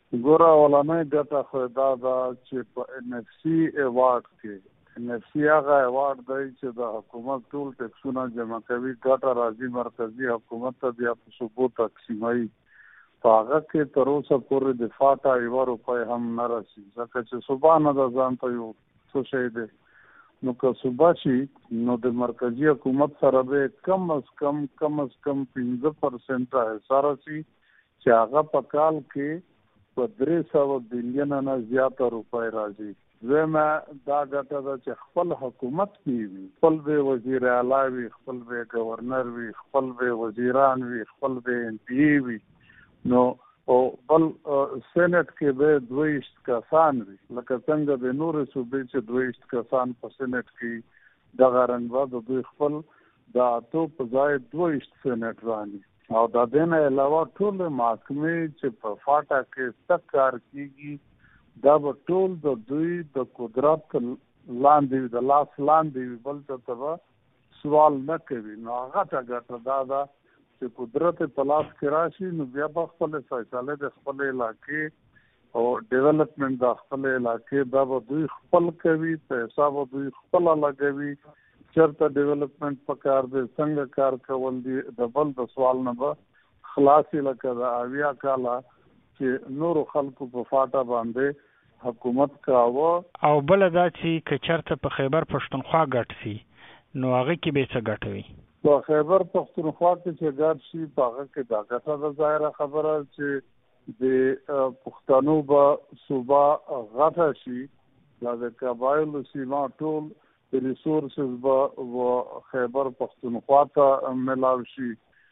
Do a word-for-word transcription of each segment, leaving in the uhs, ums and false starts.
ګوره اولنۍ ګټه خو دا ده چې په ان اف سی ایوارډ کې ان اف سی هغه ایوارډ دی چې د حکومت ټول ټکسونه جمع کوي، ګټه راځي مرکزي حکومت ته، بیا په صوبو تقسیموي. په هغه کې تر اوسه پورې د فاټا یوه روپۍ هم نه رسي، ځکه چې صوبه نه ده ځان ته یو څه شی دی. نو که صوبه شي نو د مرکزي حکومت سره به کم از کم کم از کم پنځه پرسنټه حصه رسي چې هغه په کال کې په درې سوه بلیونه نه زیاته روپۍ راځي. دویمه دا ګټه ده چې خپل حکومت کې وي، خپل به وزیر اعلی وي، خپل به گورنر وي، خپل به وزیران وي، خپل به ایم پی ای وي. نو او بل سینټ کې به دویشت کسان وي، لکه څنګه د نورې صوبې چې دویشت کسان په سینټ کې دغه رنګ به د دوی خپل د اتو په ځای دویشت سینټ راني. او د دې نه علاوه ټولې محکمې چې په فاټا کې سخت کار کېږي دا به ټول د دوی د قدرت لاندې وي، د لاس لاندې وي، بل څه ته به سوال نه کوي. نو هغه ته ګټه دا ده چې قدرت په لاس کې راشي، نو بیا به خپلې فیصلې د خپلې علاقې او ډیولپمنټ د خپلې علاقې دا به دوی خپل کوي، پیسه به دوی خپله لګوي، چرته ډیولپمنټ په کار دی، څنګه کار کول دي، د بل د سوال نه به خلاصې، لکه د اویا کاله چې نورو خلکو په فاټا باندې حکومت کاوه. او بله دا چې که چرته په خیبر پښتونخوا ګټ سي نو هغه کې به څه ګټه وي؟ په خیبر پښتونخوا کې چې ګټ شي په هغه کې دا ګټه ده ظاهره خبره چې د پښتنو به صوبه غټه شي، دا د قبایلو سیمه ټول ریسورسز به و خیبر پښتونخوا ته ملاو شي.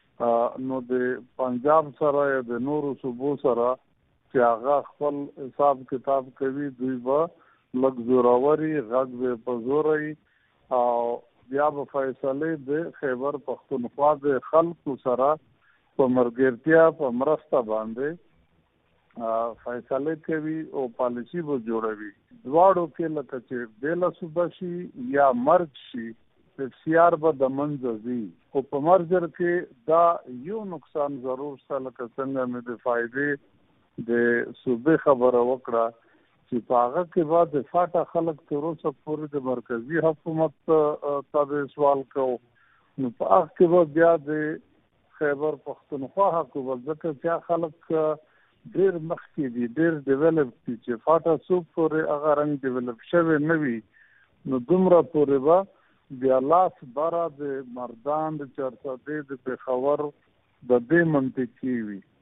نو د پنجاب سره یا د نورو صوبو سره چې هغه خپل حساب کتاب کوي، دوی به لږ زوروري، غږ به په زوروي، او بیا به فیصلې د خیبر پښتونخوا د خلکو سره په ملګرتیا په مرسته باندې فیصلې کوي او پالیسي به جوړوي. دواړو کې لکه چې بېله صوبه شي یا مرج شي، اختیار به د منځه ځي. خو په مرجر کې دا یو نقصان ضرور شته، لکه څنګه مې د فایدې د صوبې خبره وکړه چې په هغه کې به د فاټا خلک تر اوسه پورې د مرکزي حکومت ته سوال کوو. نو په هغه کې به بیا د خیبر پښتونخوا حکومت، ځکه چې خلک ډېر مخکې دي، ډېر ډیولپ دي، چې فاټا څوک پورې هغه رنګ ډیولپ شوی نه وي، نو دومره پورې به بیا لاس بره د مردان، د چارسدې، د پېښور د دې منطقې وي.